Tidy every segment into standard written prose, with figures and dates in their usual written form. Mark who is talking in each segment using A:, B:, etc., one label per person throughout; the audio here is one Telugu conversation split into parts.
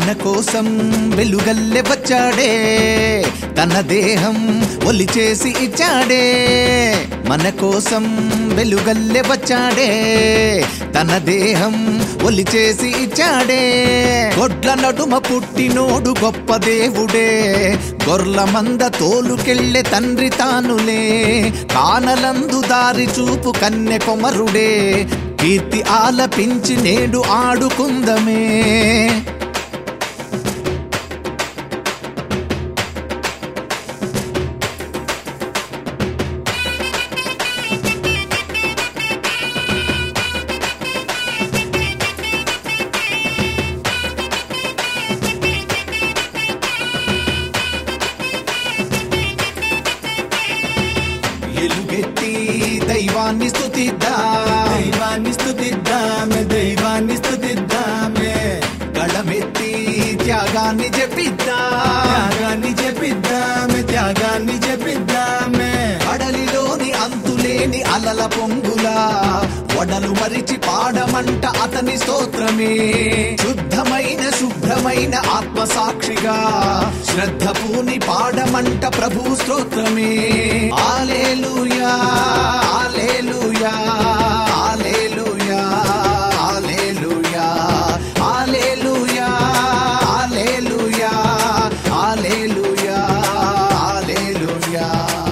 A: మన కోసం వెలుగల్లె వచ్చాడే, తన దేహం ఒలి చేసి ఇచ్చాడే. మన కోసం వెలుగల్లె వచ్చాడే, తన దేహం ఒలి చేసి ఇచ్చాడే. గొడ్ల నడుమ పుట్టినోడు గొప్ప దేవుడే, గొర్ల మంద తోలుకెళ్ళే తండ్రి తానులే. కానలందు దారి చూపు కన్నె కొమరుడే, కీర్తి ఆలపించి నేడు ఆడుకుందమే. ఎలుగెత్తి దైవాన్ని స్తుతిద్దామే, దైవాన్ని స్తుతిద్దామే. గళమెత్తి త్యాగాన్ని జపిద్దామే. అడలిలోని అంతులేని అలల పొంగులా వడలు మరిచి పాడమంట అతని స్తోత్రమే. శుద్ధమైన శుభ్రమైన ఆత్మ సాక్షిగా శ్రద్ధ పూని పాడమంట ప్రభు స్తోత్రమే. హల్లెలూయా హల్లెలూయా హల్లెలూయా హల్లెలూయా హల్లెలూయా హల్లెలూయా హల్లెలూయా హల్లెలూయా.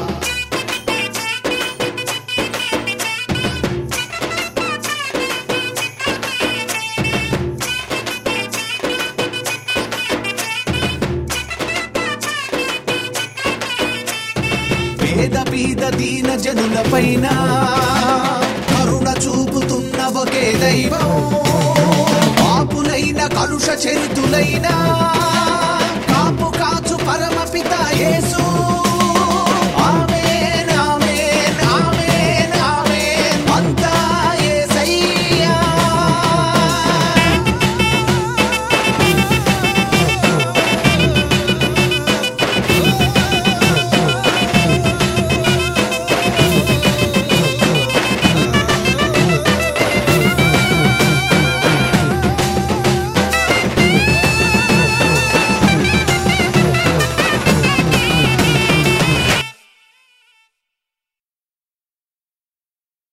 A: పేద పీద దీన జనుల పైన కరుణ చూపుతున్న ఒకే దైవం. పాపులైన కలుష చరితులైన